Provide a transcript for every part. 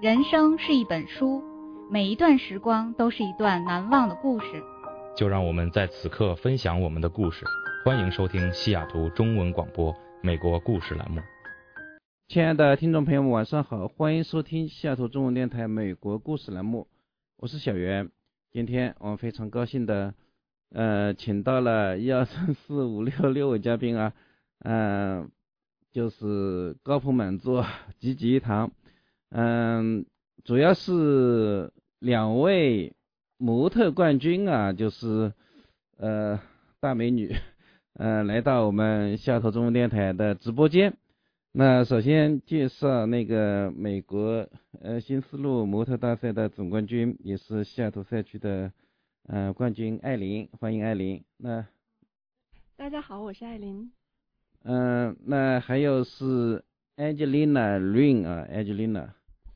人生是一本书，每一段时光都是一段难忘的故事。 就让我们在此刻分享我们的故事。欢迎收听西雅图中文广播美国故事栏目。 亲爱的听众朋友们，晚上好，欢迎收听西雅图中文电台美国故事栏目，我是小袁。今天我们非常高兴的请到了1、2、3、4、5、6位嘉宾啊，就是高朋满座，济济一堂。主要是2位模特冠军啊，就是大美女来到我们西雅图中文电台的直播间。那首先介绍那个美国新丝路模特大赛的总冠军，也是西雅图赛区的冠军艾琳，欢迎艾琳。那大家好，我是艾琳。 那还有是 Angelina Ring 啊 ，Angelina。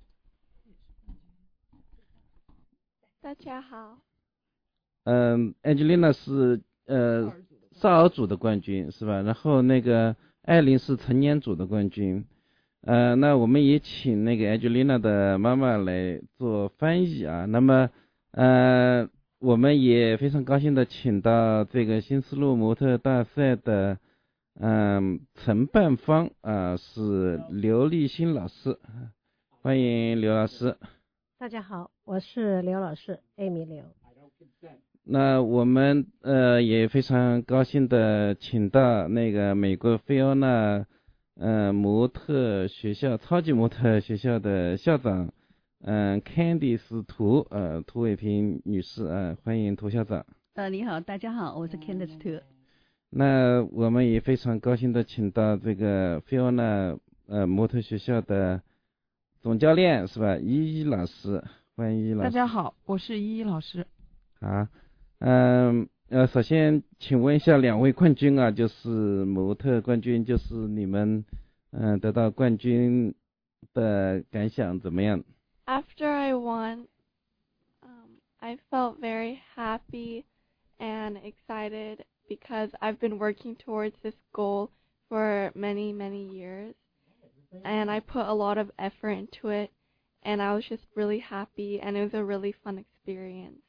大家好。 Angelina 是少儿组的冠军是吧？然后那个艾琳是成年组的冠军。那我们也请那个 Angelina 的妈妈来做翻译啊。那么我们也非常高兴的请到这个新丝路模特大赛的承办方是刘立新老师，欢迎刘老师。 大家好，我是刘老师 Amy 刘。 那我们也非常高兴的请到那个美国菲欧娜模特学校超级模特学校的校长Candice 涂伟平女士欢迎涂校长。 你好，大家好，我是 Candice 涂。 那我们也非常高兴的请到这个菲欧娜模特学校的总教练是吧，依依老师，欢迎依依老师。 大家好，我是依依老师。 好，首先请问一下2位冠军啊，就是模特冠军，就是你们得到冠军的感想怎么样？ After I won, I felt very happy and excited because I've been working towards this goal for many, many years. And I put a lot of effort into it, and I was just really happy, and it was a really fun experience.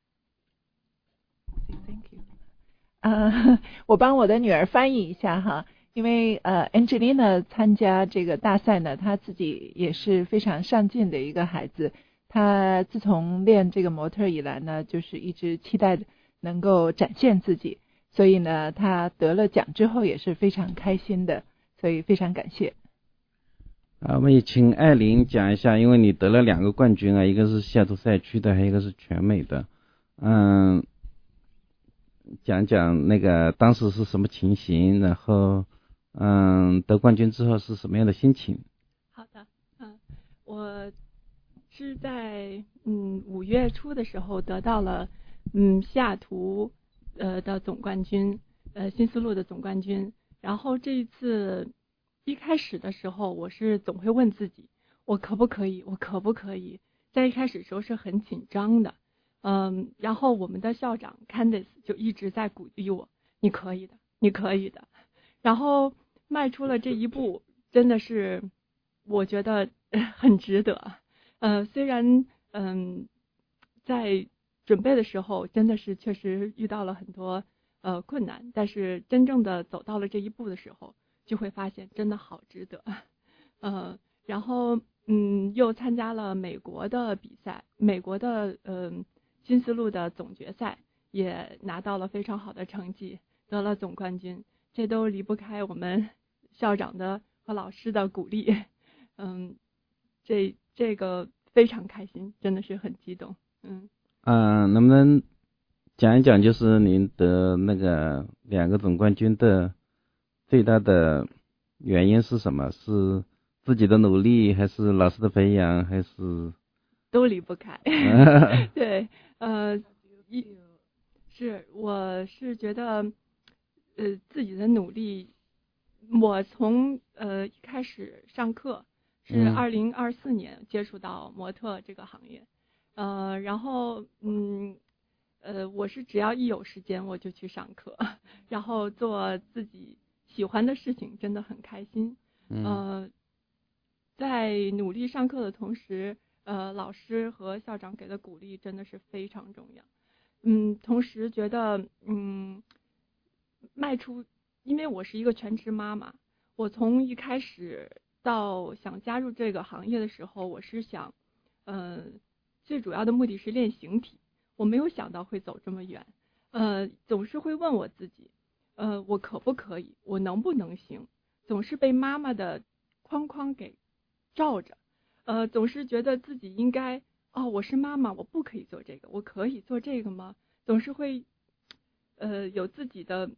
Thank you. 我帮我的女儿翻译一下哈，因为Angelina 参加这个大赛呢，她自己也是非常上进的一个孩子。她自从练这个模特以来呢，就是一直期待能够展现自己，所以呢，她得了奖之后也是非常开心的，所以非常感谢。 我们也请艾琳讲一下，因为你得了2个冠军啊，一个是西雅图赛区的，还有一个是全美的。讲讲那个当时是什么情形，然后得冠军之后是什么样的心情？ 好的，我是在5月初的时候得到了西雅图的总冠军，新丝路的总冠军。然后这一次一开始的时候，我是总会问自己，我可不可以？在一开始的时候是很紧张的。然后我们的校长 Candice 就一直在鼓励我，你可以的，你可以的。然后迈出了这一步，真的是我觉得很值得。虽然在准备的时候真的是确实遇到了很多困难，但是真正的走到了这一步的时候，就会发现真的好值得。然后又参加了美国的比赛，美国的新丝路的总决赛，也拿到了非常好的成绩，得了总冠军。这都离不开我们校长的和老师的鼓励。这个非常开心，真的是很激动。 能不能讲一讲，就是您得那个2个总冠军的最大的原因是什么？是自己的努力，还是老师的培养，还是都离不开？对，我是觉得自己的努力。我从一开始上课是2024年接触到模特这个行业，然后我是只要一有时间我就去上课，然后做自己喜欢的事情，真的很开心。在努力上课的同时， 老师和校长给的鼓励真的是非常重要。同时觉得迈出，因为我是一个全职妈妈，我从一开始到想加入这个行业的时候，我是想最主要的目的是练形体，我没有想到会走这么远。总是会问我自己，我可不可以，我能不能行，总是被妈妈的框框给罩着，总是觉得自己应该，我是妈妈，我不可以做这个，我可以做这个吗？总是会有自己的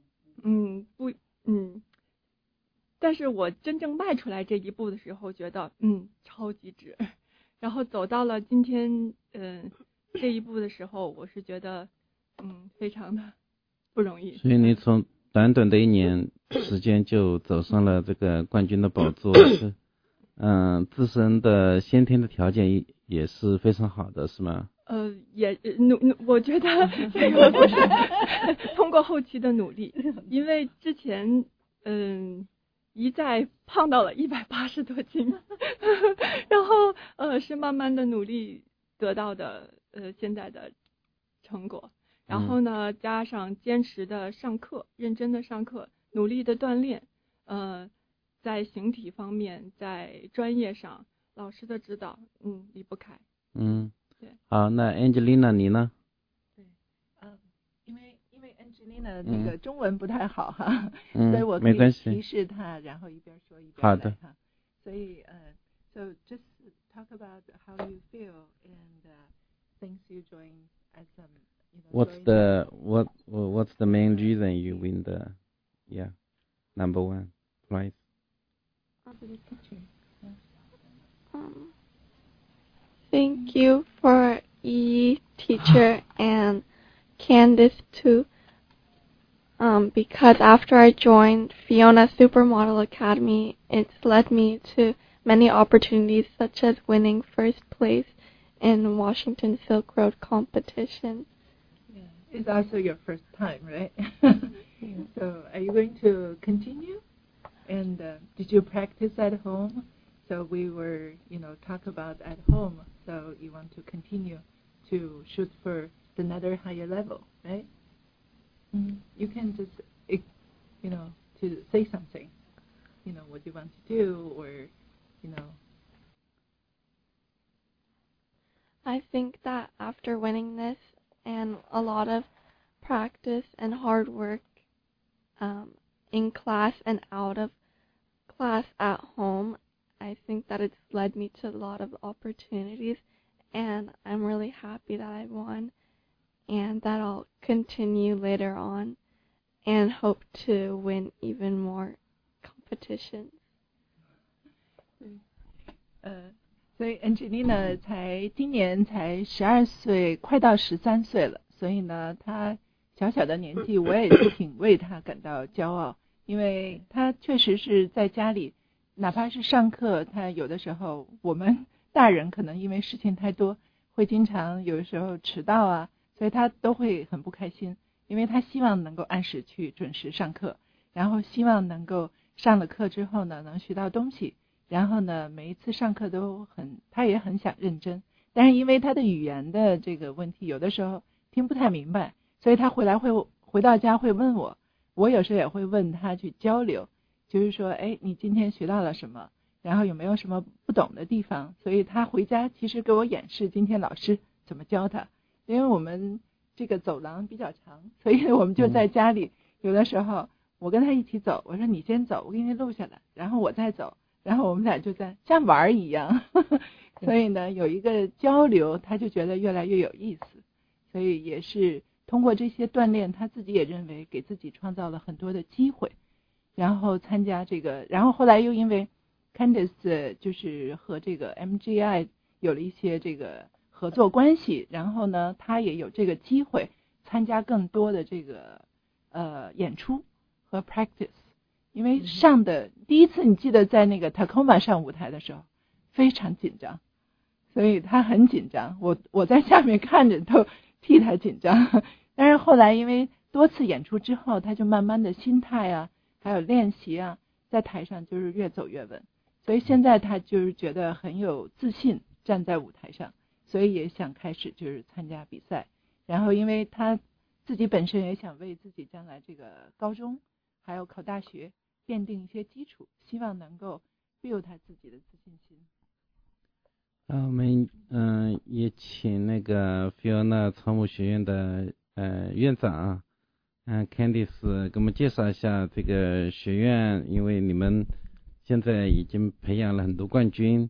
但是我真正迈出来这一步的时候，觉得超级值。然后走到了今天这一步的时候，我是觉得非常的不容易。 所以你从短短的1年时间就走上了这个冠军的宝座，自身的先天的条件也是非常好的，是吗？ 我觉得这个不是通过后期的努力，因为之前一再胖到了180多斤，然后是慢慢的努力得到的现在的成果。然后呢，加上坚持的上课，认真的上课，努力的锻炼，在形体方面，在专业上，老师的指导，离不开。对。 好，那 Angelina 你呢？ 对，因为 Angelina 这个中文不太好哈，所以我可以提示她，然后一边说一边来。好的。所以so just talk about how you feel and things you join as What's the main reason you win the number 1 prize? Thank you for teacher and Candice too. Because after I joined Fiona Supermodel Academy, it's led me to many opportunities such as winning first place in Washington Silk Road competition. It's also your first time, right? So are you going to continue? And did you practice at home? So we were, talk about at home. So you want to continue to shoot for another higher level, right? You can just, to say something, what you want to do or, I think that after winning this and a lot of practice and hard work in class and out of class at home, I think that it's led me to a lot of opportunities, and I'm really happy that I won and that I'll continue later on and hope to win even more competitions. 所以 Angelina 今年才12岁，快到13岁了，所以呢，她小小的年纪，我也挺为她感到骄傲，因为她确实是在家里，哪怕是上课，她有的时候我们大人可能因为事情太多，会经常有的时候迟到啊，所以她都会很不开心，因为她希望能够按时去准时上课，然后希望能够上了课之后呢，能学到东西。然后呢，每一次上课他也很想认真，但是因为他的语言的这个问题，有的时候听不太明白，所以他回到家会问我有时候也会问他去交流，就是说，你今天学到了什么，然后有没有什么不懂的地方，所以他回家其实给我演示今天老师怎么教他，因为我们这个走廊比较长，所以我们就在家里，有的时候我跟他一起走，我说你先走，我给你录下来，然后我再走。然后我们俩就在像玩一样，所以呢有一个交流，他就觉得越来越有意思，所以也是通过这些锻炼，他自己也认为给自己创造了很多的机会，然后参加这个，然后后来又因为 Candice 就是和这个 MGI 有了一些这个合作关系，然后呢他也有这个机会参加更多的这个演出和 practice。因为上的第一次，你记得在那个 Tacoma 上舞台的时候非常紧张，所以他很紧张，我在下面看着都替他紧张，但是后来因为多次演出之后，他就慢慢的心态啊还有练习啊，在台上就是越走越稳，所以现在他就是觉得很有自信， 站在舞台上，所以也想开始就是参加比赛。然后因为他自己本身也想为自己将来这个高中还有考大学奠定一些基础，希望能够 build 他自己的自信心。 我们也请那个 Fiona 草木学院的院长Candice 给我们介绍一下这个学院，因为你们现在已经培养了很多冠军，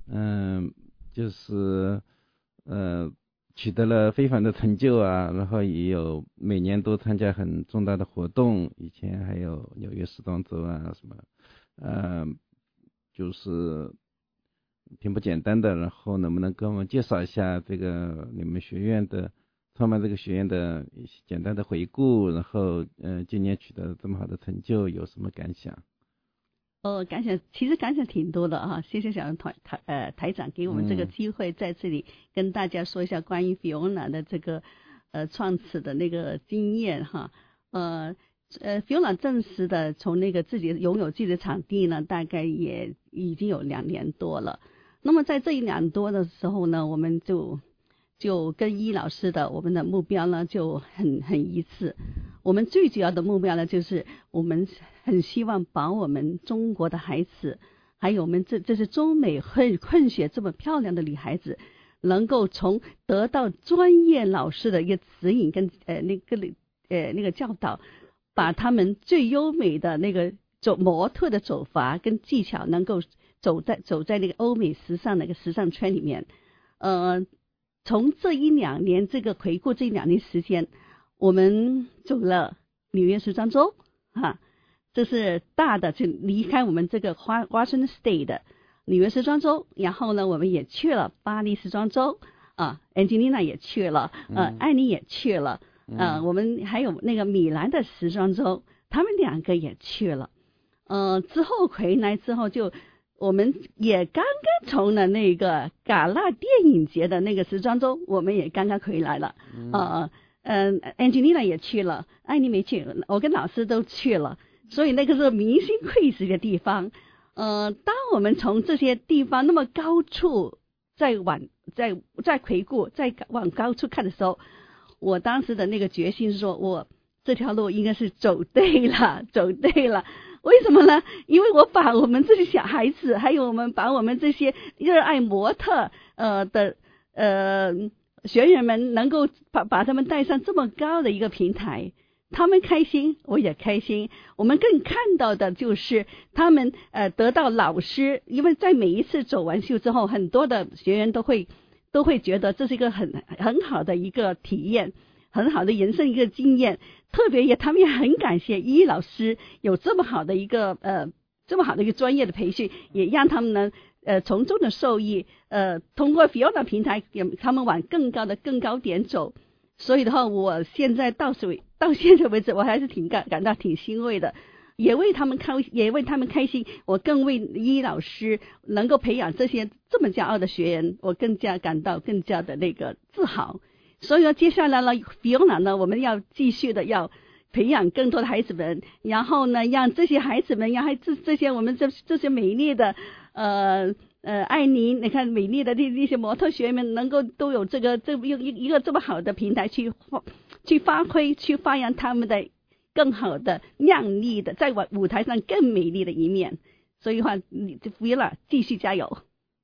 就是取得了非凡的成就啊，然后也有每年都参加很重大的活动，以前还有纽约时装周啊什么，就是挺不简单的。然后能不能跟我们介绍一下这个你们学院的创办这个学院的一些简单的回顾，然后今年取得这么好的成就有什么感想？ 其实感想挺多的啊，谢谢小杨台长给我们这个机会在这里跟大家说一下关于 Fiona 的这个创始的那个经验哈。Fiona 正式的从那个自己拥有自己的场地呢，大概也已经有2年多了。那么在这1年多的时候呢，我们就跟伊老师的我们的目标呢就很一致。我们最主要的目标呢，就是我们很希望把我们中国的孩子，还有我们这些中美混血这么漂亮的女孩子，能够从得到专业老师的一个指引跟那个教导，把他们最优美的那个模特的走法跟技巧，能够走在那个欧美时尚的一个时尚圈里面。从这1-2年这个回顾这1-2年时间，我们走了纽约时装周这是大的，就离开我们这个 Washington State 的纽约时装周。然后呢，我们也去了巴黎时装周Angelina 也去了，艾妮也去了，我们还有那个米兰的时装周，他们2个也去了。之后回来之后我们也刚刚从了那个戛纳电影节的那个时装周，我们也刚刚回来了。Angelina 也去了，艾妮没去，我跟老师都去了，所以那个是明星汇集的地方。当我们从这些地方那么高处再回顾，再往高处看的时候，我当时的那个决心是说，我这条路应该是走对了。为什么呢？因为我把我们这些小孩子，还有把我们这些热爱模特的学员们，能够把他们带上这么高的一个平台，他们开心，我也开心。我们更看到的就是他们得到老师，因为在每一次走完秀之后，很多的学员都会觉得这是一个很好的一个体验，很好的人生一个经验。特别他们也很感谢伊老师有这么好的一个专业的培训，也让他们呢从中的受益，通过 Fiona 平台他们往更高点走。所以的话，我现在到现在为止，我还是感到挺欣慰的，也为他们开心。我更为伊老师能够培养这些这么骄傲的学员，我感到更加的那个自豪。所以说接下来呢 Fiona 呢，我们要继续的要培养更多的孩子们，然后呢让这些孩子们，让这些我们这些美丽的艾妮，你看美丽的那些模特学员们，能够都有一个这么好的平台去发挥，去发扬他们的更好的亮丽的在舞台上更美丽的一面。所以话你Fiona继续加油。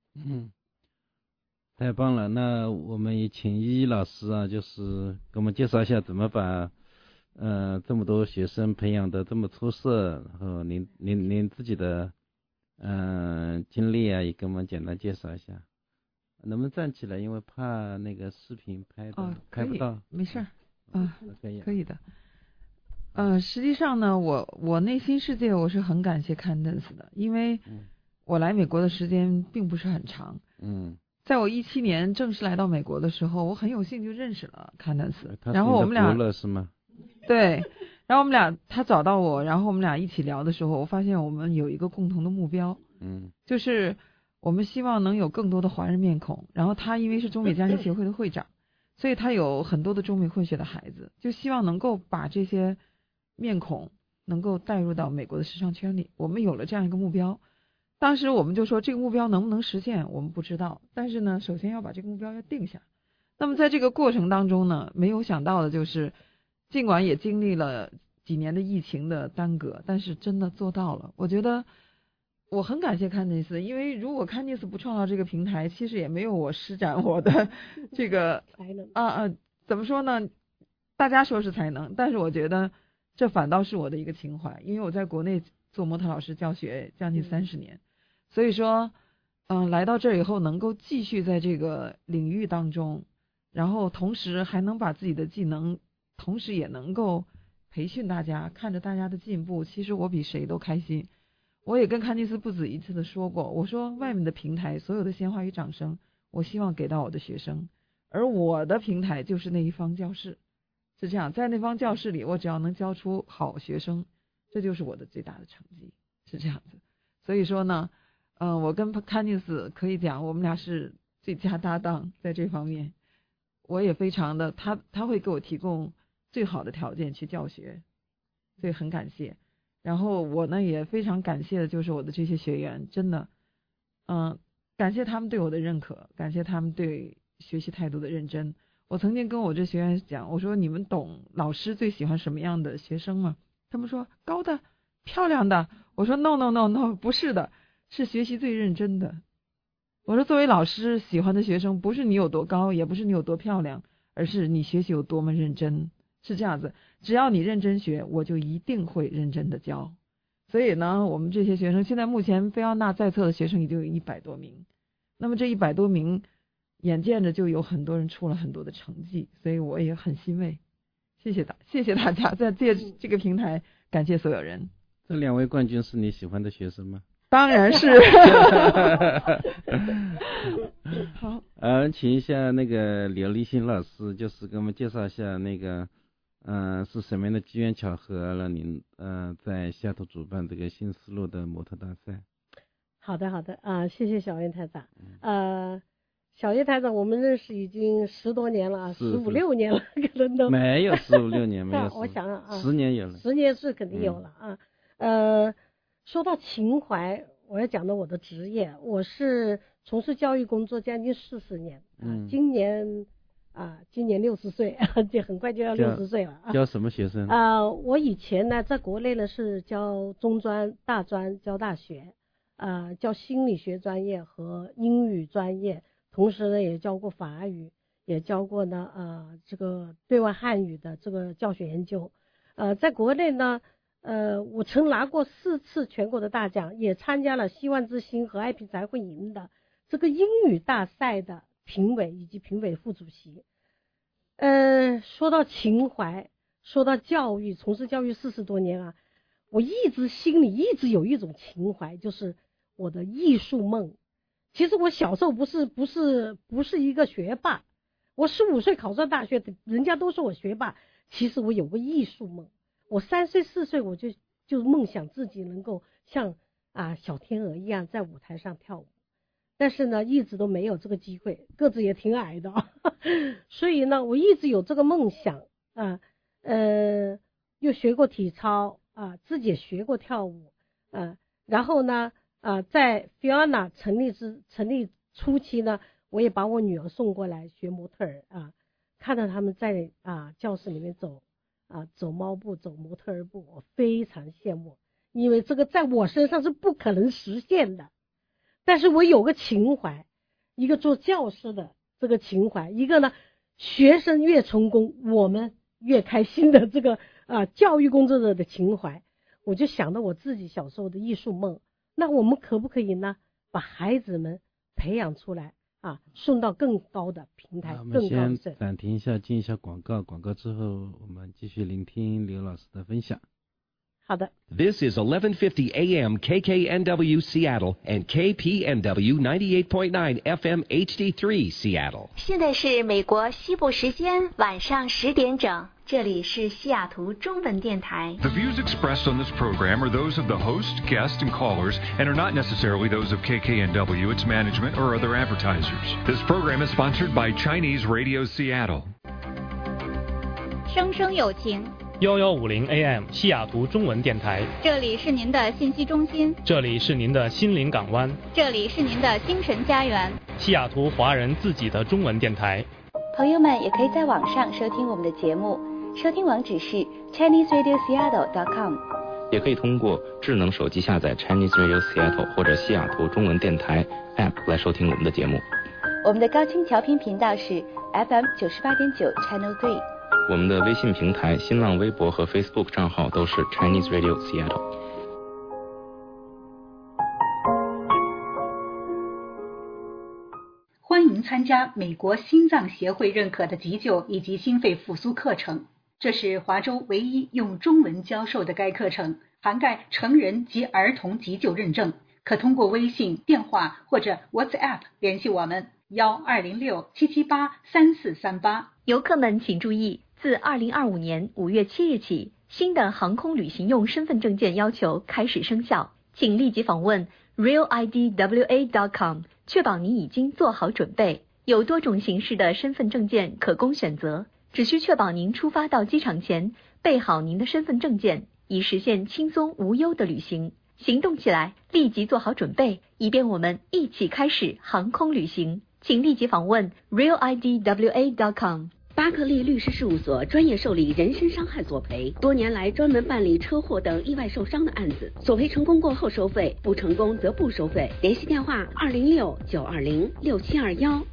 太棒了，那我们也请伊老师啊，就是给我们介绍一下怎么把这么多学生培养的这么出色，然后您自己的经历啊，也给我们简单介绍一下。能不能站起来？因为怕那个视频拍不到。 没事可以的。 可以。 实际上呢，我内心世界我是很感谢 Candice 的，因为我来美国的时间并不是很长。在我17年正式来到美国的时候，我很有幸就认识了 Candice， 然后我们俩是吗？ 对，然后我们俩他找到我，然后我们俩一起聊的时候，我发现我们有一个共同的目标，就是我们希望能有更多的华人面孔。然后他因为是中美家庭协会的会长，所以他有很多的中美混血的孩子，就希望能够把这些面孔能够带入到美国的时尚圈里。我们有了这样一个目标， 当时我们就说这个目标能不能实现我们不知道，但是呢首先要把这个目标要定下。那么在这个过程当中呢，没有想到的就是尽管也经历了几年的疫情的耽搁，但是真的做到了。我觉得我很感谢康尼斯，因为如果康尼斯不创造这个平台，其实也没有我施展我的这个才能怎么说呢，大家说是才能，但是我觉得这反倒是我的一个情怀，因为我在国内做模特老师教学将近30年，所以说来到这儿以后能够继续在这个领域当中，然后同时还能把自己的技能，同时也能够培训大家，看着大家的进步，其实我比谁都开心。我也跟康尼斯不止一次的说过，我说外面的平台所有的鲜花与掌声我希望给到我的学生，而我的平台就是那一方教室，是这样，在那方教室里我只要能教出好学生，这就是我的最大的成绩，是这样子。所以说呢我跟康尼斯可以讲我们俩是最佳搭档，在这方面我也非常的他会给我提供最好的条件去教学，所以很感谢。然后我呢也非常感谢的就是我的这些学员，真的感谢他们对我的认可，感谢他们对学习态度的认真。我曾经跟我这学员讲，我说你们懂老师最喜欢什么样的学生吗？他们说高的漂亮的。我说 no 不是的，是学习最认真的。我说作为老师喜欢的学生不是你有多高，也不是你有多漂亮，而是你学习有多么认真，是这样子。只要你认真学，我就一定会认真的教。所以呢我们这些学生现在目前菲奥娜在册的学生已经有100多名，那么这100多名眼见着就有很多人出了很多的成绩，所以我也很欣慰。谢谢大家，在这个平台感谢所有人。 这2位冠军是你喜欢的学生吗？ 当然是。好， 请一下那个刘立新老师，就是给我们介绍一下那个是什么样的机缘巧合让您在西雅图主办这个新思路的模特大赛？ 好的谢谢小燕台长。小燕台长我们认识已经10多年了，15、16年了，可能都没有15、16年，没有我想 10年有了 ，10年是肯定有了说到情怀，我要讲到我的职业，我是从事教育工作将近40年，今年60岁，就很快就要60岁了。 教什么学生？ 我以前呢在国内呢是教中专、大专，教大学，教心理学专业和英语专业，同时呢也教过法语，也教过呢这个对外汉语的这个教学研究。在国内呢我曾拿过4次全国的大奖，也参加了希望之星和爱拼才会赢的这个英语大赛的评委以及评委副主席。说到情怀，说到教育，从事教育40多年我心里一直有一种情怀，就是我的艺术梦。其实我小时候不是一个学霸，我15岁考上大学，人家都说我学霸，其实我有个艺术梦。我3岁4岁我就梦想自己能够像小天鹅一样在舞台上跳舞，但是呢一直都没有这个机会，个子也挺矮的所以呢我一直有这个梦想又学过体操自己也学过跳舞然后呢在 Fiona 成立初期呢，我也把我女儿送过来学模特儿看到他们在教室里面走猫步，走模特儿步，我非常羡慕，因为这个在我身上是不可能实现的。但是我有个情怀，一个做教师的这个情怀，一个呢学生越成功我们越开心的这个教育工作者的情怀。我就想到我自己小时候的艺术梦，那我们可不可以呢把孩子们培养出来送到更高的平台，更高的。我们先暂停一下，进一下广告，广告之后我们继续聆听刘老师的分享。 好的。 This is 1150 AM KKNW Seattle and KPNW 98.9 FM HD3 Seattle。 现在是美国西部时间晚上10点整，这里是西雅图中文电台。 The views expressed on this program are those of the host, guests, and callers and are not necessarily those of KKNW, its management, or other advertisers. This program is sponsored by Chinese Radio Seattle. 生生有情， 1150 AM 西雅图中文电台。 这里是您的信息中心， 这里是您的心灵港湾， 这里是您的精神家园。 西雅图华人自己的中文电台。 朋友们也可以在网上收听我们的节目，收听网址是 ChineseRadioSeattle.com， 也可以通过智能手机下载 Chinese Radio Seattle 或者西雅图中文电台 App 来收听我们的节目。 我们的高清调频频道是 FM 98.9 Channel 3。 我们的微信平台、新浪微博和 Facebook 账号都是 Chinese Radio Seattle。 欢迎参加美国心脏协会认可的急救以及心肺复苏课程，这是华州唯一用中文教授的该课程，涵盖成人及儿童急救认证，可通过微信、电话或者 WhatsApp 联系我们1206-778-3438。 游客们请注意，自2025年5月7日起，新的航空旅行用身份证件要求开始生效，请立即访问 realidwa.com， 确保您已经做好准备。有多种形式的身份证件可供选择，只需确保您出发到机场前备好您的身份证件，以实现轻松无忧的旅行。行动起来，立即做好准备，以便我们一起开始航空旅行。请立即访问 realidwa.com。 巴克利律师事务所专业受理人身伤害索赔，多年来专门办理车祸等意外受伤的案子，索赔成功过后收费，不成功则不收费。联系电话206-920-6721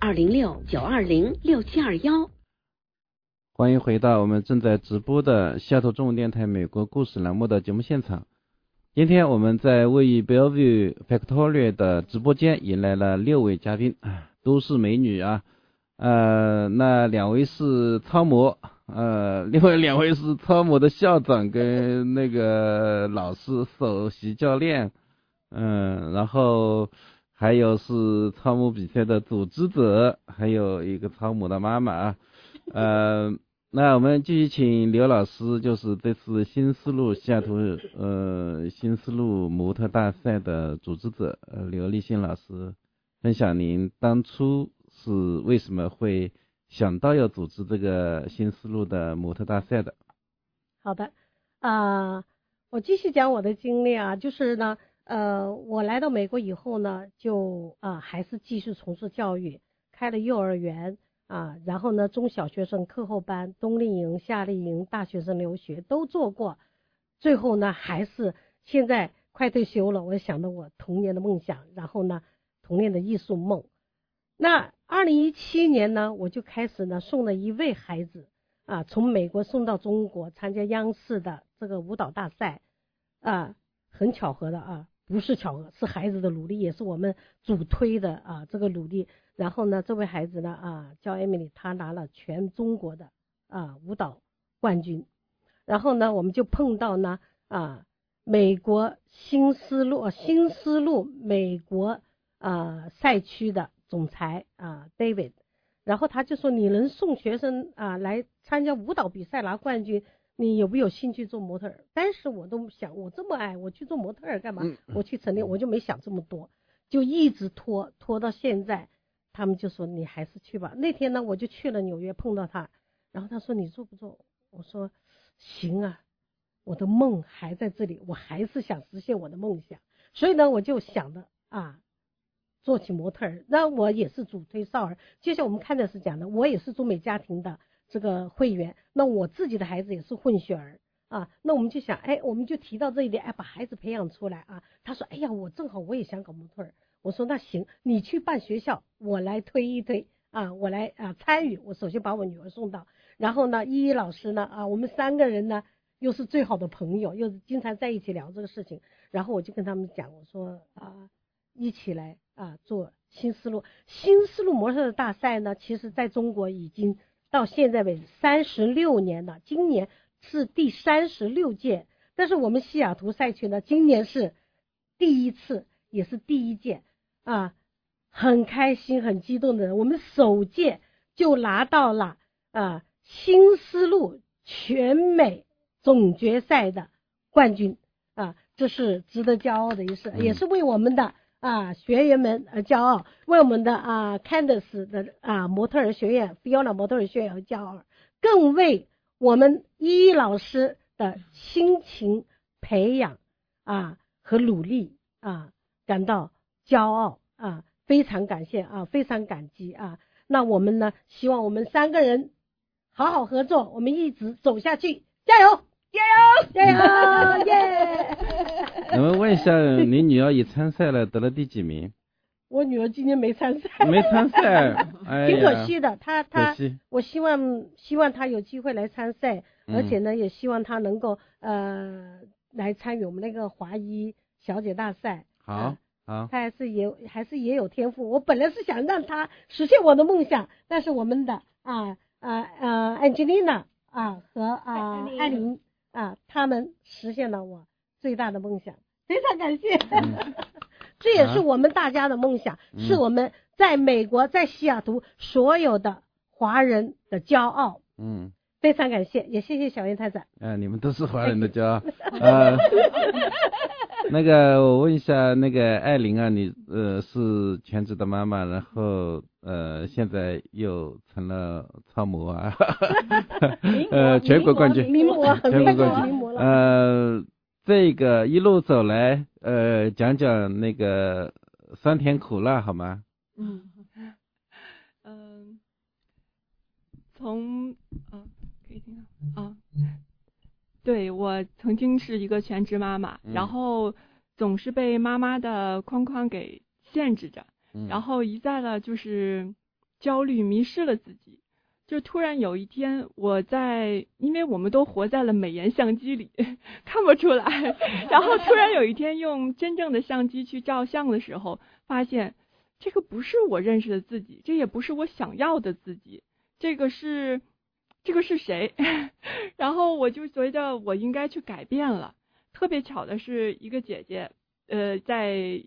206-920-6721。 欢迎回到我们正在直播的西雅图中文电台美国故事栏目的节目现场。今天我们在位于 Bellevue Factoria 的直播间迎来了6位嘉宾，都是美女啊。那2位是超模，另外2位是超模的校长跟那个老师首席教练，然后还有是超模比赛的组织者，还有一个超模的妈妈。那我们继续请刘老师，就是这次新丝路西雅图新丝路模特大赛的组织者刘立新老师，分享您当初是为什么会想到要组织这个新丝路的模特大赛的。 好的，我继续讲我的经历啊，就是呢我来到美国以后呢，就还是继续从事教育，开了幼儿园然后呢中小学生课后班、冬令营、夏令营、大学生留学都做过，最后呢还是现在快退休了，我想到我童年的梦想，然后呢童年的艺术梦。那2017年呢，我就开始呢送了一位孩子从美国送到中国参加央视的这个舞蹈大赛很巧合的不是巧合，是孩子的努力，也是我们主推的这个努力。然后呢这位孩子呢叫 Emily， 她拿了全中国的舞蹈冠军。然后呢我们就碰到呢美国新丝路美国赛区的总裁David， 然后他就说你能送学生来参加舞蹈比赛拿冠军，你有没有兴趣做模特儿？但是我都想，我这么矮，我去做模特儿干嘛？我去成立，我就没想这么多，就一直拖到现在。他们就说你还是去吧。那天呢我就去了纽约碰到他，然后他说你做不做？我说行啊，我的梦还在这里，我还是想实现我的梦想。所以呢我就想的做起模特儿。那我也是主推少儿，就像我们看的是讲的，我也是中美家庭的这个会员，那我自己的孩子也是混血儿那我们就想我们就提到这一点，把孩子培养出来他说哎呀我正好我也想搞模特儿。我说那行，你去办学校，我来推一推我来参与。我首先把我女儿送到，然后呢依依老师呢我们3个人呢又是最好的朋友，又是经常在一起聊这个事情。然后我就跟他们讲，我说一起来做新丝路模特的大赛呢，其实在中国已经到现在为止36年了，今年是第36届，但是我们西雅图赛区呢今年是第一次，也是第1届很开心很激动的，我们首届就拿到了新丝路全美总决赛的冠军这是值得骄傲的一事，也是为我们的学员们骄傲，为我们的Candace 的模特儿学院 Fiona 模特儿学院而骄傲，更为我们依依老师的辛勤培养和努力感到骄傲非常感谢非常感激那我们呢，希望我们3个人好好合作，我们一直走下去，加油！加油！加油！耶！ 我们问一下，你女儿也参赛了，得了第几名？ 我女儿今年没参赛， 没参赛，哎呀， 挺可惜的。她，我希望她有机会来参赛，而且呢，也希望她能够来参与我们那个华裔小姐大赛。 好， 她还是也有天赋。我本来是想让她实现我的梦想，但是我们的Angelina 和艾琳他们实现了我最大的梦想，非常感谢。这也是我们大家的梦想，是我们在美国在西雅图所有的华人的骄傲。非常感谢，也谢谢小燕太太。 你们都是华人的骄傲。那个我问一下，那个艾琳你是全职的妈妈，然后现在又成了超模全国冠军，全国冠军。这个一路走来，讲讲那个酸甜苦辣好吗？ 可以听到对，我曾经是一个全职妈妈，然后总是被妈妈的框框给限制着，然后一再的就是焦虑，迷失了自己。就突然有一天，因为我们都活在了美颜相机里，看不出来。然后突然有一天用真正的相机去照相的时候，发现这个不是我认识的自己，这也不是我想要的自己，这个是谁？然后我就觉得我应该去改变了。特别巧的是，一个姐姐，在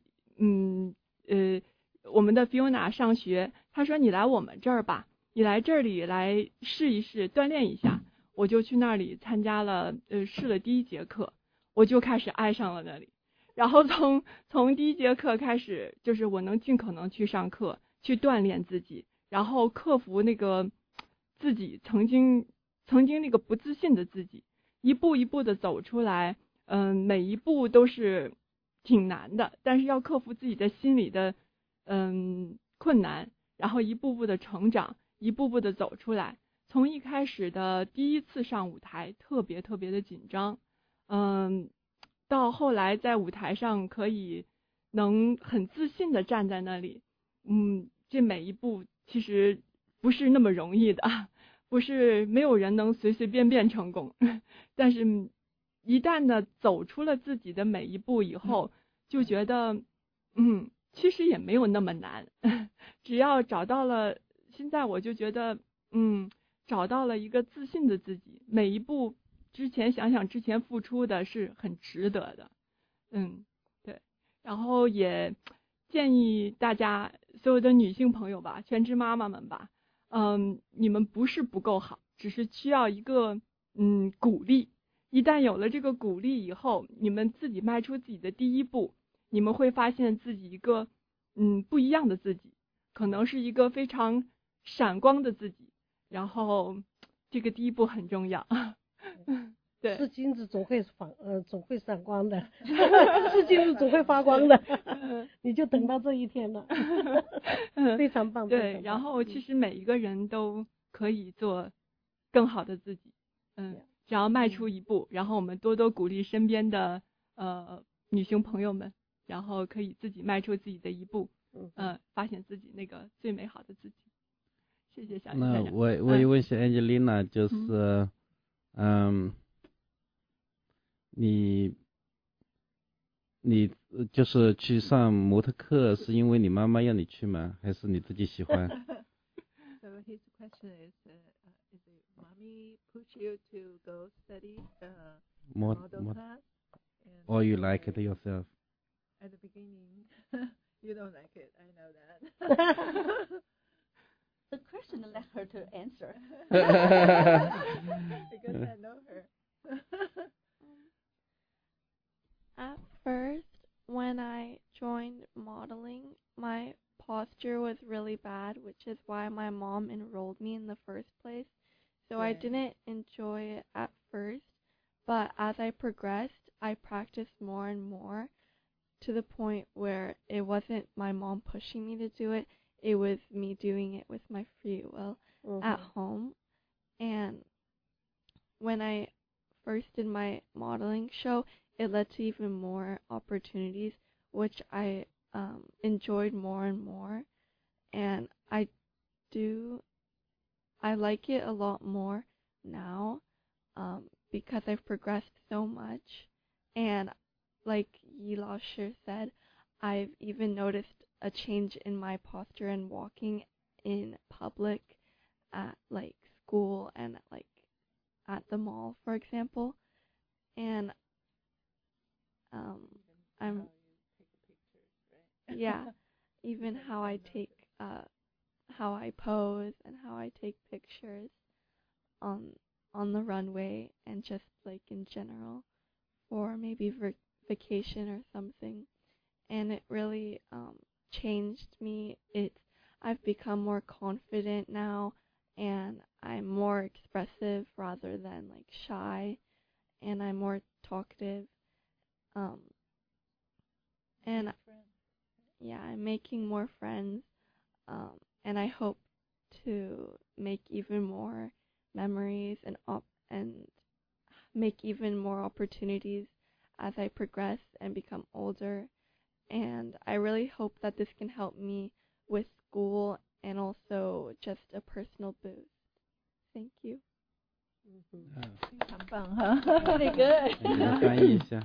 我们的 Fiona 上学，她说你来我们这儿吧。你来这里来试一试，锻炼一下，我就去那里参加了，试了第1节课，我就开始爱上了那里。然后从第1节课开始，就是我能尽可能去上课，去锻炼自己，然后克服那个自己曾经那个不自信的自己，一步一步的走出来。每一步都是挺难的，但是要克服自己的心理的困难，然后一步步的成长。一步步的走出来，从一开始的第1次上舞台特别的紧张，到后来在舞台上可以能很自信的站在那里，这每一步其实不是那么容易的，不是没有人能随随便便成功，但是一旦的走出了自己的每一步以后，就觉得其实也没有那么难，只要找到了。现在我就觉得，找到了一个自信的自己，每一步之前付出的是很值得的，对。然后也建议大家所有的女性朋友吧，全职妈妈们吧，你们不是不够好，只是需要一个鼓励。一旦有了这个鼓励以后，你们自己迈出自己的第1步，你们会发现自己一个不一样的自己，可能是一个非常闪光的自己，然后这个第1步很重要。对， 是金子总会闪光的，是金子总会发光的，你就等到这一天了。非常棒。 对，然后其实每一个人都可以做更好的自己，只要迈出1步，然后我们多多鼓励身边的女性朋友们，然后可以自己迈出自己的1步，发现自己那个最美好的自己。谢谢小林先生。 那我也问一下 Angelina， 就是你就是去上模特课，是因为你妈妈要你去吗？还是你自己喜欢 ？So his question is it mommy push you to go study model class? Or you like it yourself? At the beginning, you don't like it. I know that. The question led her to answer. Because I know her. At first, when I joined modeling, my posture was really bad, which is why my mom enrolled me in the first place. So I didn't enjoy it at first, but as I progressed, I practiced more and more to the point where it wasn't my mom pushing me to do it. It was me doing it with my free will at home. And when I first did my modeling show, it led to even more opportunities, which I enjoyed more and more. And I like it a lot more now because I've progressed so much. And like Yi Lao Shi said, I've even noticed a change in my posture and walking in public at like school and like at the mall, for example. And I'm yeah, even how I pose and how I take pictures on the runway and just like in general for maybe vacation or something. And it really changed me. I've become more confident now, and I'm more expressive rather than like shy, and I'm more talkative. And yeah, I'm making more friends, and I hope to make even more memories and make even more opportunities as I progress and become older. And I really hope that this can help me with school and also just a personal boost. Thank you. 非常棒哈 Very good. 翻译一下。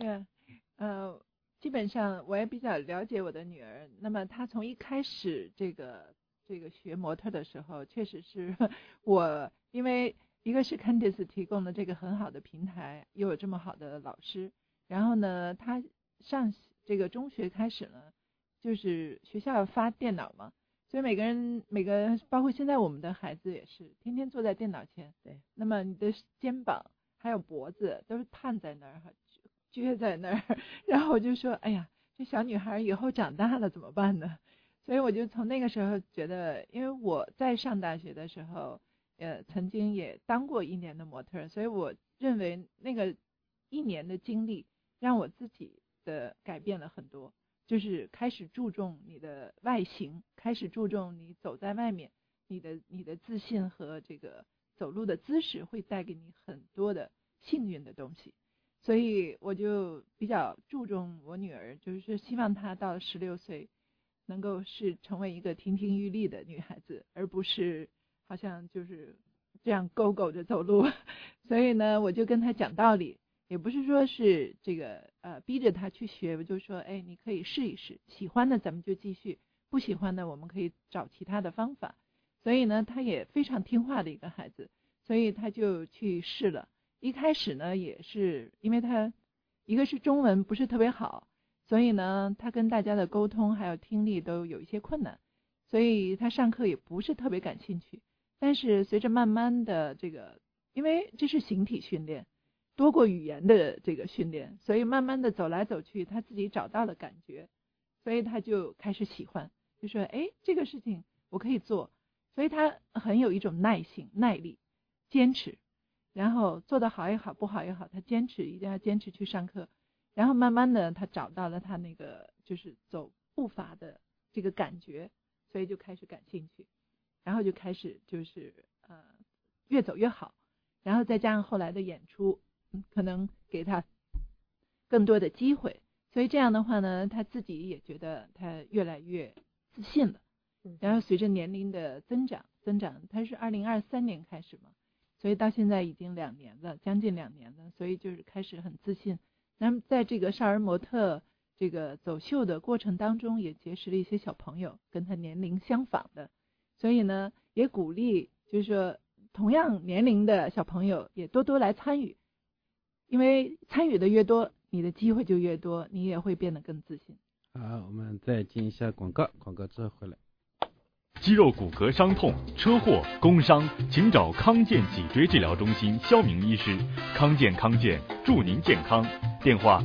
基本上我也比较了解我的女儿。那么她从一开始这个学模特的时候，确实是我，因为一个是 Candice 提供的这个很好的平台，又有这么好的老师。然后呢，她上这个中学开始呢，就是学校要发电脑嘛，所以每个包括现在我们的孩子也是天天坐在电脑前。 对。 那么你的肩膀还有脖子都是瘫在那儿哈，撅在那儿。然后我就说，哎呀，这小女孩以后长大了怎么办呢？所以我就从那个时候觉得，因为我在上大学的时候，曾经也当过1年的模特，所以我认为那个1年的经历让我自己的改变了很多，就是开始注重你的外形，开始注重你走在外面，你的自信和这个走路的姿势会带给你很多的幸运的东西。所以我就比较注重我女儿，就是希望她到16岁能够成为一个亭亭玉立的女孩子，而不是好像就是这样勾勾着走路。所以呢，我就跟她讲道理，也不是说是这个逼着她去学，我就说，哎，你可以试一试，喜欢的咱们就继续，不喜欢的我们可以找其他的方法。所以呢，她也非常听话的一个孩子，所以她就去试了。一开始呢，也是因为她一个是中文不是特别好，所以呢，她跟大家的沟通还有听力都有一些困难，所以她上课也不是特别感兴趣。但是随着慢慢的这个，因为这是形体训练多过语言的这个训练，所以慢慢的走来走去，她自己找到了感觉，所以她就开始喜欢，就说，哎，这个事情我可以做。所以她很有一种耐性、耐力、坚持，然后做得好也好，不好也好，她坚持，一定要坚持去上课。然后慢慢的她找到了她那个就是走步伐的这个感觉，所以就开始感兴趣，然后就开始就是越走越好，然后再加上后来的演出，可能给她更多的机会，所以这样的话呢，她自己也觉得她越来越自信了。然后随着年龄的增长，她是2023年开始嘛，所以到现在已经2年了，将近2年了，所以就是开始很自信。那么在这个少儿模特这个走秀的过程当中，也结识了一些小朋友跟他年龄相仿的，所以呢也鼓励就是说同样年龄的小朋友也多多来参与，因为参与的越多，你的机会就越多，你也会变得更自信。 好，我们再进一下广告，广告之后回来。 肌肉骨骼伤痛、车祸、工伤，请找康健脊椎治疗中心肖明医师。康健祝您健康。电话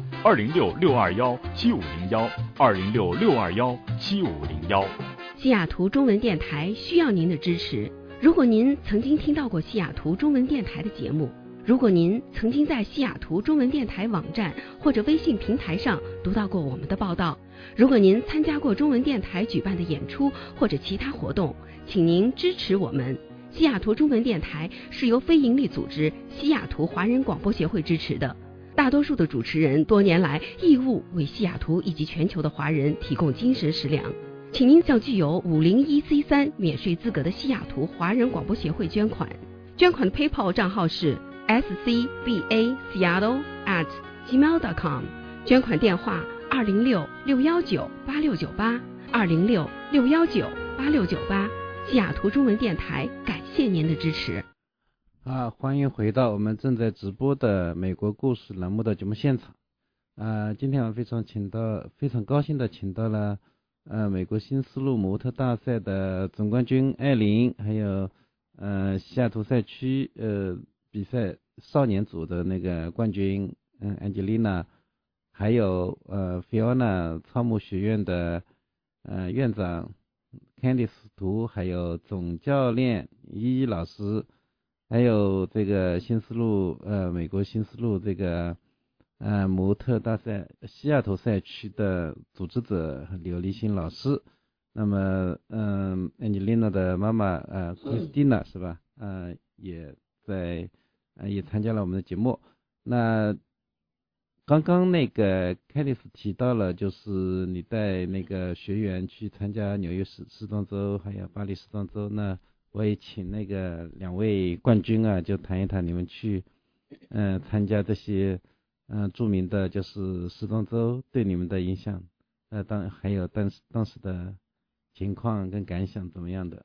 206-621-7501，206-621-7501。 西雅图中文电台需要您的支持。 如果您曾经听到过西雅图中文电台的节目，如果您曾经在西雅图中文电台网站或者微信平台上读到过我们的报道，如果您参加过中文电台举办的演出或者其他活动，请您支持我们。西雅图中文电台是由非营利组织西雅图华人广播协会支持的，大多数的主持人多年来义务为西雅图以及全球的华人提供精神食粮。请您向具有501C3免税资格的西雅图华人广播协会捐款。捐款的 PayPal 账号是 scbaseattle@gmail.com， 捐款电话206-619-8698 206-619-8698。西雅图中文电台感谢您的支持。 欢迎回到我们正在直播的美国故事栏目的节目现场。今天我非常高兴的请到了美国新丝路模特大赛的总冠军艾琳，还有西雅图赛区比赛少年组的那个冠军Angelina， 还有Fiona 草木学院的院长 Candice 图，还有总教练依依老师，还有这个新丝路美国新丝路这个模特大赛西雅图赛区的组织者刘立新老师。那么Angelina 的妈妈Christina 是吧？也参加了我们的节目。那刚刚那个 Candice 提到了，就是你带那个学员去参加纽约时装周还有巴黎时装周，那我也请那个2位冠军就谈一谈你们去参加这些著名的就是时装周对你们的影响，还有当时的情况跟感想怎么样的？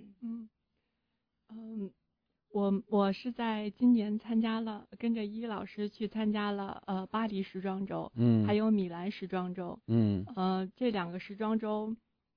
我是在今年跟着依依老师去参加了巴黎时装周，还有米兰时装周，这2个时装周，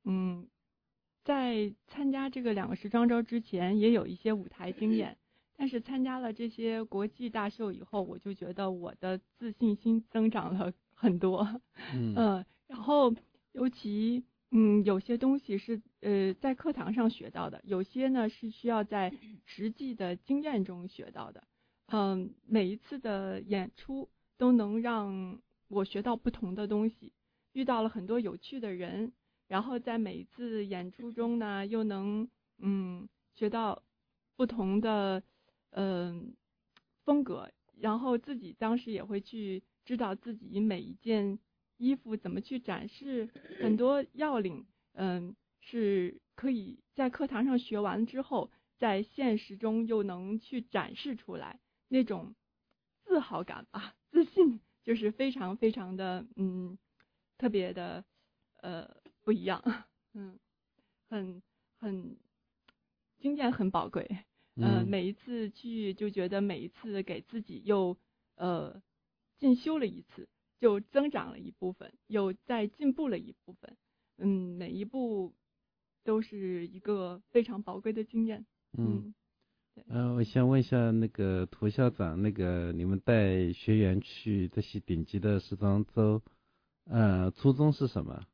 在参加这个2个时装周之前也有一些舞台经验，但是参加了这些国际大秀以后，我就觉得我的自信心增长了很多，然后尤其有些东西是在课堂上学到的，有些呢是需要在实际的经验中学到的。每一次的演出都能让我学到不同的东西，遇到了很多有趣的人，然后在每一次演出中呢又能学到不同的风格，然后自己当时也会去知道自己每一件衣服怎么去展示，很多要领是可以在课堂上学完之后在现实中又能去展示出来，那种自豪感吧，自信就是非常非常的特别的不一样，很经验很宝贵，每一次去就觉得每一次给自己又进修了一次，就增长了一部分，又再进步了一部分，每一步都是一个非常宝贵的经验。 我想问一下那个涂校长，那个你们带学员去这些顶级的时装周，初衷是什么？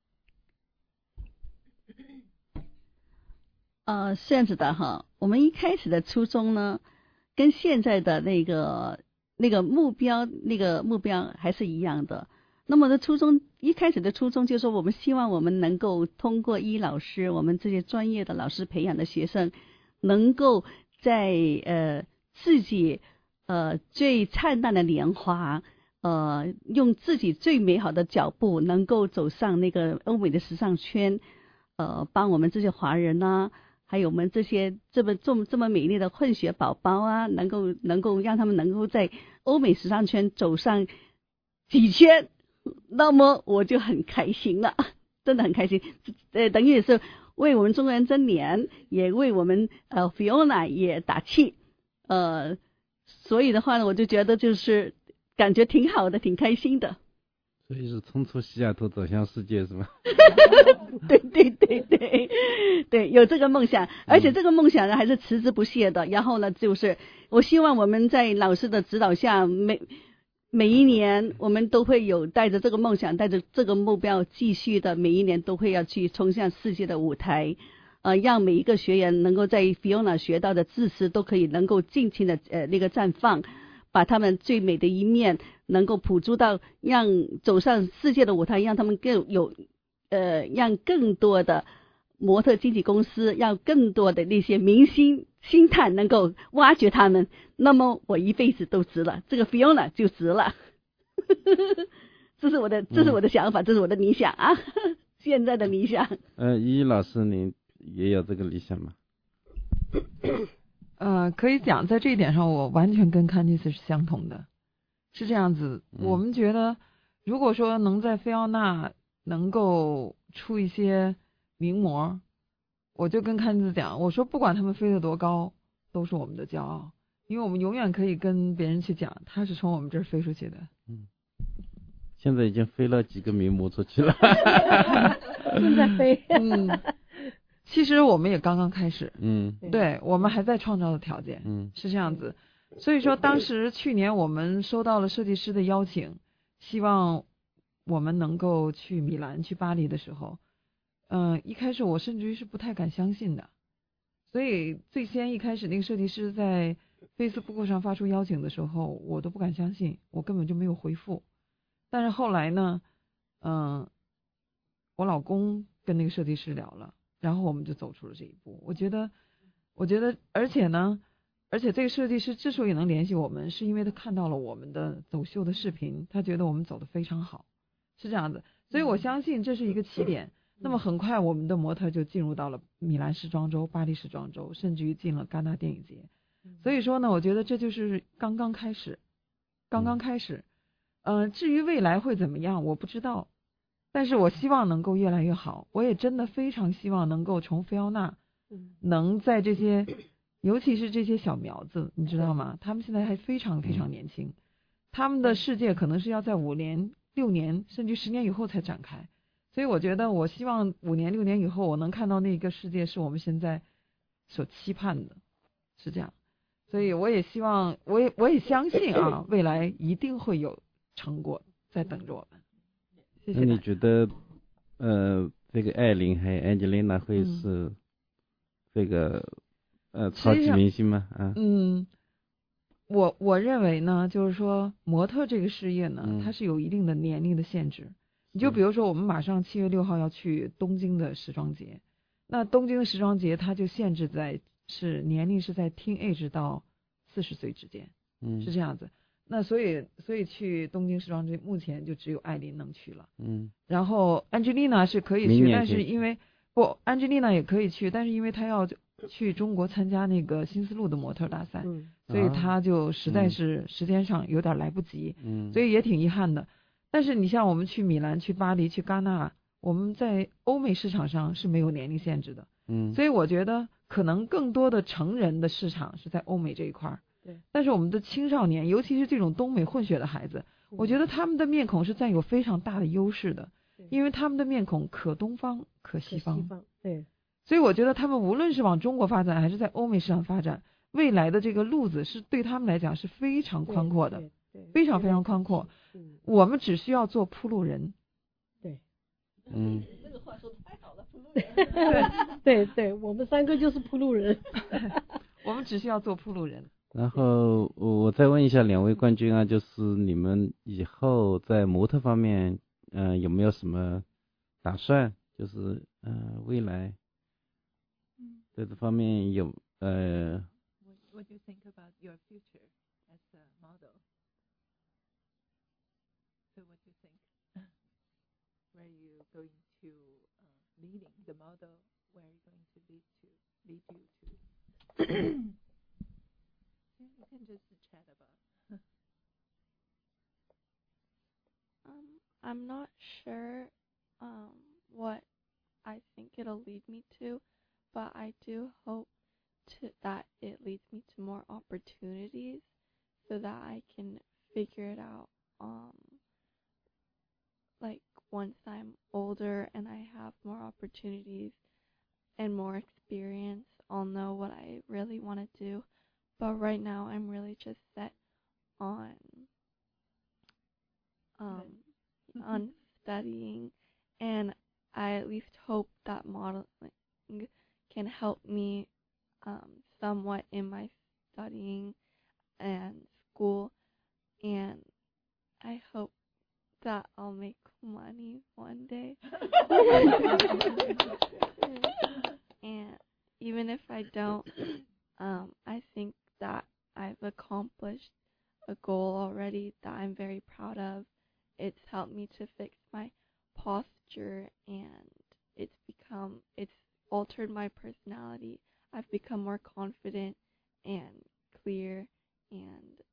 是这样子的哈，我们一开始的初衷呢，跟现在的那个目标还是一样的。那么一开始的初衷就是说，我们希望我们能够通过依老师，我们这些专业的老师培养的学生，能够在自己最灿烂的年华，用自己最美好的脚步，能够走上那个欧美的时尚圈，帮我们这些华人啊，还有我们这些这么美丽的混血宝宝啊，能够让他们能够在欧美时尚圈走上几圈，那么我就很开心了，真的很开心。等于也是为我们中国人争年，也为我们Fiona 也打气，所以的话呢，我就觉得就是感觉挺好的，挺开心的。 所以是冲出西雅图走向世界是吗？ 对，有这个梦想，而且这个梦想呢还是持之不懈的。然后呢，就是我希望我们在老师的指导下，每一年我们都会有带着这个梦想，带着这个目标，继续的每一年都会要去冲向世界的舞台。 让每一个学员能够在 Fiona 学到的知识都可以能够尽情的那个绽放，把他们最美的一面能够谱出到，让走上世界的舞台，让他们更有让更多的模特经纪公司，让更多的那些明星星探能够挖掘他们，那么我一辈子都值了，这个 Fiona 就值了。这是我的想法，这是我的理想啊，现在的理想。 依依老师，您也有这个理想吗？ 可以讲，在这一点上，我完全跟 Candice 是相同的，是这样子。我们觉得，如果说能在菲奥娜能够出一些名模，我就跟 Candice 讲，我说不管他们飞得多高，都是我们的骄傲，因为我们永远可以跟别人去讲，他是从我们这儿飞出去的。 现在已经飞了几个名模出去了。 正在飞。 其实我们也刚刚开始。 对， 我们还在创造的条件。是这样子。所以说当时去年我们收到了设计师的邀请，希望我们能够去米兰去巴黎的时候，一开始我甚至于是不太敢相信的。所以最先一开始那个设计师在 Facebook 上发出邀请的时候，我都不敢相信，我根本就没有回复。但是后来呢，我老公跟那个设计师聊了，然后我们就走出了这一步。我觉得，而且这个设计师之所以能联系我们，是因为他看到了我们的走秀的视频，他觉得我们走得非常好，是这样子。所以我相信这是一个起点。那么很快我们的模特就进入到了米兰时装周、巴黎时装周，甚至于进了戛纳电影节。所以说呢，我觉得这就是刚刚开始。至于未来会怎么样，我不知道，但是我希望能够越来越好。我也真的非常希望能够从菲奥娜，能在这些，尤其是这些小苗子，你知道吗？他们现在还非常非常年轻，他们的世界可能是要在5年、6年，甚至10年以后才展开。所以我觉得，我希望5年、6年以后，我能看到那个世界是我们现在所期盼的，是这样。所以我也希望，我也相信啊，未来一定会有成果在等着我们。谢谢。 那你觉得，这个艾琳还有 Angelina 会是这个超级明星吗？ 我认为呢，就是说模特这个事业呢，它是有一定的年龄的限制。你就比如说，我们马上7月6号要去东京的时装节，那东京的时装节它就限制在年龄是在 teenage 到40岁之间，是这样子。那所以去东京时装节目前就只有艾琳能去了，然后 Angelina 是可以去，但是因为Angelina 也可以去，但是因为她要去中国参加那个新丝路的模特大赛，所以她就实在是时间上有点来不及，所以也挺遗憾的。但是你像我们去米兰、去巴黎、去戛纳，我们在欧美市场上是没有年龄限制的，所以我觉得可能更多的成人的市场是在欧美这一块。但是我们的青少年，尤其是这种东美混血的孩子，我觉得他们的面孔是占有非常大的优势的，因为他们的面孔可东方可西方。 对， 所以我觉得他们无论是往中国发展还是在欧美市场发展，未来的这个路子是对他们来讲是非常宽阔的，非常非常宽阔。我们只需要做铺路人。 对， 这个话说的太好了，铺路人。 对，我们3个就是铺路人。 我们只需要做铺路人。 然后我再问一下2位冠军啊，就是你们以后在模特方面，有没有什么打算？就是未来在这方面有 What do you think about your future as a model? So what do you think? Where are you going to leading the model? Where are you going to lead you to? You can just chat about. I'm not sure what I think it'll lead me to, but I do hope that it leads me to more opportunities so that I can figure it out like once I'm older and I have more opportunities and more experience, I'll know what I really want to do. But right now I'm really just set on studying, and I at least hope that modeling can help me somewhat in my studying and school, and I hope that I'll make money one day. And even if I don't, I think that I've accomplished a goal already that I'm very proud of. It's helped me to fix my posture, and it's altered my personality. I've become more confident and clear, and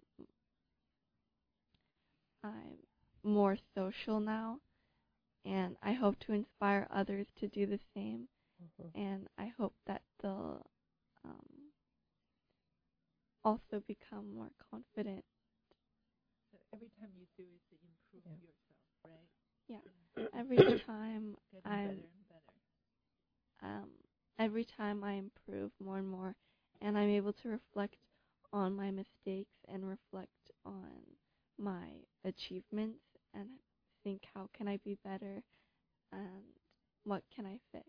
I'm more social now, and I hope to inspire others to do the same. And I hope that they'll also become more confident. So every time you do it to improve yourself, right? Yeah. Every time every time I improve more and more, and I'm able to reflect on my mistakes and reflect on my achievements and think, how can I be better and what can I fix?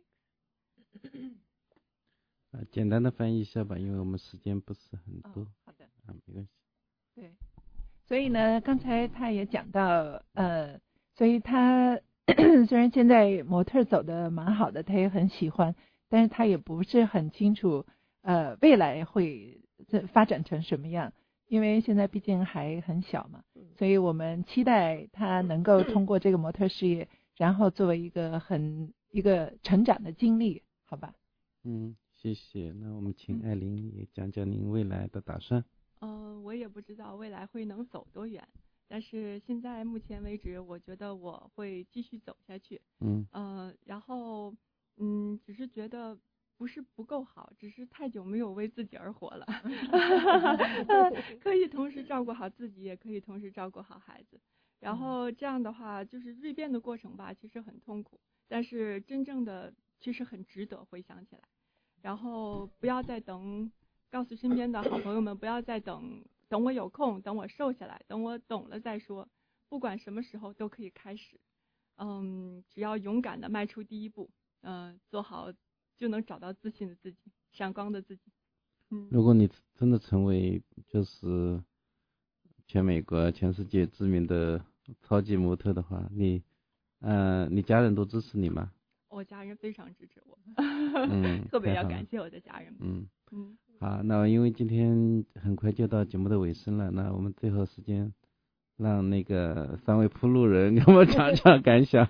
简单的翻译一下吧，因为我们时间不是很多。 好的。 没关系。 对，所以呢，刚才他也讲到，所以他虽然现在模特走的蛮好的，他也很喜欢，但是他也不是很清楚，未来会发展成什么样，因为现在毕竟还很小嘛，所以我们期待他能够通过这个模特事业，然后作为一个成长的经历，好吧？ 谢谢。那我们请艾琳也讲讲您未来的打算。 我也不知道未来会能走多远，但是现在目前为止，我觉得我会继续走下去。然后只是觉得不是不够好，只是太久没有为自己而活了。可以同时照顾好自己，也可以同时照顾好孩子。然后这样的话，就是蜕变的过程吧，其实很痛苦，但是真正的其实很值得回想起来。然后不要再等，告诉身边的好朋友们，不要再等我有空，等我瘦下来，等我懂了再说。不管什么时候都可以开始，只要勇敢的迈出第一步，做好就能找到自信的自己，闪光的自己。 如果你真的成为就是全美国、全世界知名的超级模特的话，你家人都支持你吗？ 我家人非常支持我，特别要感谢我的家人。 好，那因为今天很快就到节目的尾声了，那我们最后时间让那个3位铺路人给我们讲讲感想。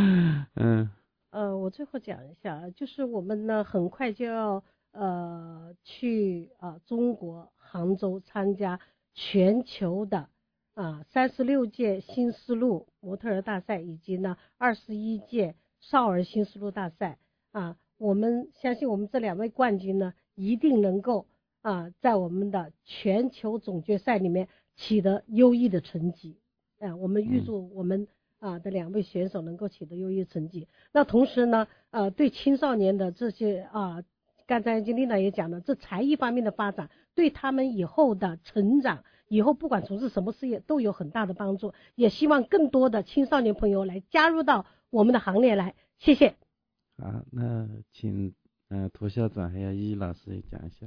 我最后讲一下，就是我们呢很快就要去中国杭州参加全球的36届新丝路模特儿大赛，以及呢21届少儿新丝路大赛我们相信我们这2位冠军呢一定能够在我们的全球总决赛里面取得优异的成绩我们预祝我们的2位选手能够取得优异成绩。那同时呢对青少年的这些刚才金丽娜也讲了，这才艺方面的发展对他们以后的成长，以后不管从事什么事业都有很大的帮助，也希望更多的青少年朋友来加入到我们的行列来。谢谢。 好，那请涂校长还有依依老师也讲一下，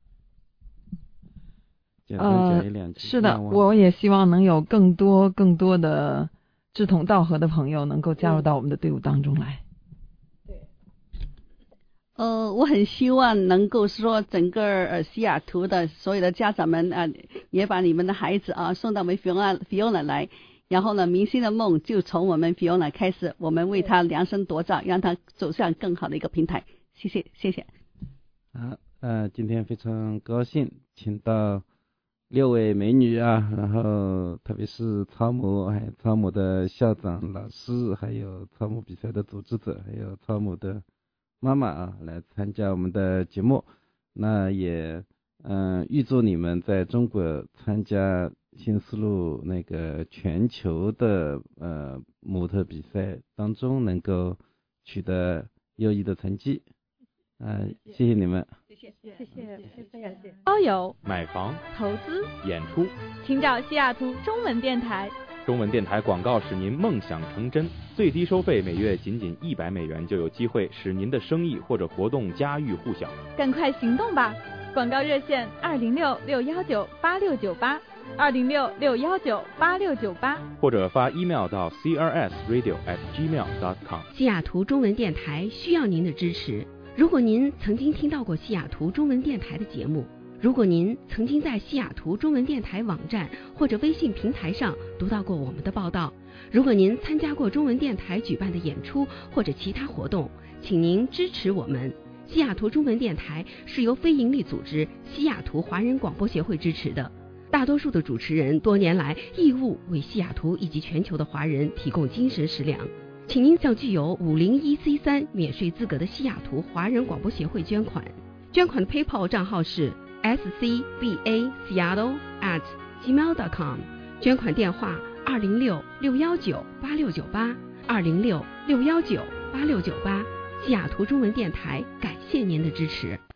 简单讲一两句。 是的，我也希望能有更多的志同道合的朋友能够加入到我们的队伍当中来。 我很希望能够说整个西雅图的所有的家长们也把你们的孩子送到我们 Fiona 来，然后呢，明星的梦就从我们 Fiona 开始，我们为他量身打造，让他走向更好的一个平台。谢谢。 好，今天非常高兴请到6位美女然后特别是超模，还有超模的校长、老师，还有超模比赛的组织者，还有超模的妈妈来参加我们的节目。那也预祝你们在中国参加新丝路那个全球的模特比赛当中能够取得优异的成绩。谢谢你们。 谢谢，感谢。 包邮、买房、 投资、 演出， 请找西雅图中文电台。 中文电台广告使您梦想成真，最低收费每月仅$100就有机会使您的生意或者活动家喻户晓。 赶快行动吧！广告热线206-619-8698，206-619-8698， 或者发 email 到 crsradio@gmail.com。 西雅图中文电台需要您的支持。如果您曾经听到过西雅图中文电台的节目，如果您曾经在西雅图中文电台网站或者微信平台上读到过我们的报道，如果您参加过中文电台举办的演出或者其他活动，请您支持我们。西雅图中文电台是由非营利组织西雅图华人广播协会支持的，大多数的主持人多年来义务为西雅图以及全球的华人提供精神食粮。请您向具有501C3免税资格的西雅图华人广播协会捐款，捐款的 PayPal 账号是scbaseattle@gmail.com， 捐款电话206-619-8698， 206-619-8698。西雅图中文电台感谢您的支持。